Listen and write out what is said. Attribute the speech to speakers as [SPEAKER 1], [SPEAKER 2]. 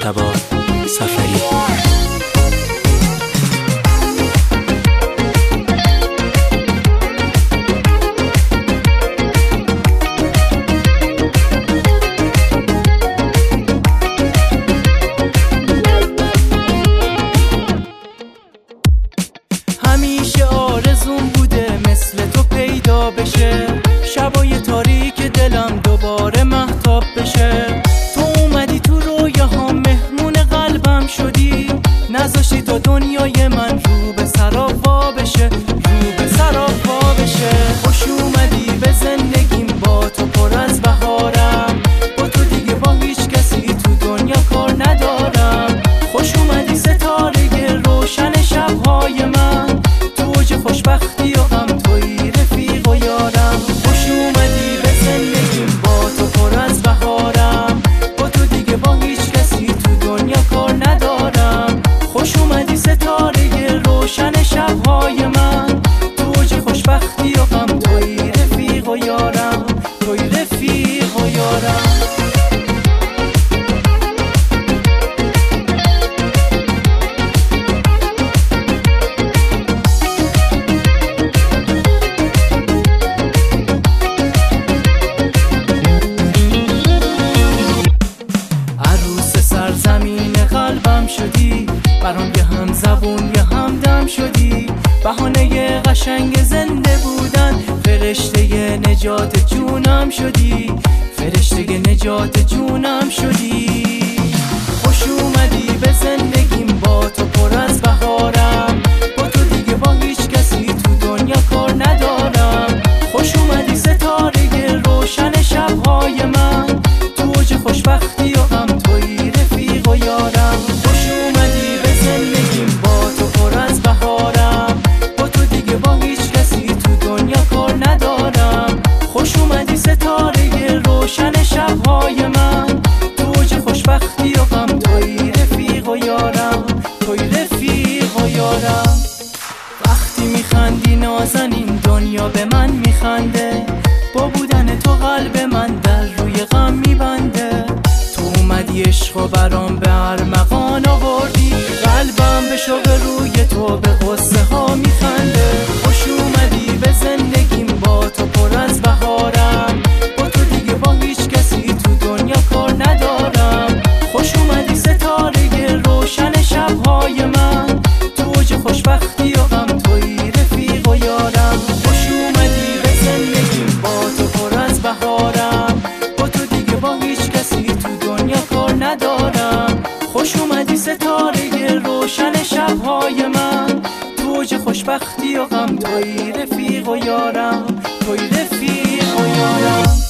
[SPEAKER 1] مجتبی سفری.
[SPEAKER 2] همیشه آرزوم بوده مثل تو پیدا بشه، شبای تاریک دلم دوباره مهتاب بشه. تو اومدی تو رویاهام، مهمون قلبم شدی، نذاشتی تا دنیای من رو به سراپا بشه، رو به سراپا بشه. خوش اومدی به زندگیم، با تو پر از بهارم، با تو دیگه با هیچ کسی تو دنیا کار ندارم. خوش اومدی ستاره روشن شبهای من، خوشبختی و غم توی رفیق و یارم. خوش اومدی به زندگیم، با تو پر از بهارم، با تو دیگه با هیچ کسی تو دنیا کار ندارم. خوش اومدی ستاره روشن شبهای من، توج خوشبختی و غم توی رفیق و یارم، توی رفیق و یارم. زمین قلبم شدی، برام یه هم زبون یه هم دم شدی، بهانه قشنگ زنده بودن، فرشته نجات جونم شدی، فرشته نجات جونم شدی. خوش اومدی به زندگیم، با تو پر از بهارم، با تو دیگه با هیچ کسی تو دنیا کار ندارم. خوش اومدی ستاره روشن شبهای من، توج خوشبختی و غم توی رفیق و یارم. خوش اومدی به زندگیم، با تو پر از بهارم، با تو دیگه با هیچ کسی تو دنیا کار ندارم. خوش اومدی ستاره روشن شبهای من، توج خوشبختی و غم توی رفیق و یارم، توی رفیق و یارم. وقتی میخندی نازنین، دنیا به من میخنده، با بودن تو قلب من در روی غم میبنده. تو اومدی عشق و برام به ارمغان آوردی، قلبم به شوق روی تو به قصه ها میخنده. خوش اومدی به زندگیم، با تو پر از بهارم، با تو دیگه با هیچ کسی تو دنیا کار ندارم. خوش اومدی ستاره روشن شبهای من، توج خوشبختی و غم توی رفیق و یارم. خوش اومدی به زندگیم، با تو پر از بهارم، با تو دیگه با هیچ کسی تو دنیا کار ندارم. خوش اومدی ستاره روشن شبهای من، توج خوشبختی و غم توی رفیق و یارم، توی رفیق و یارم.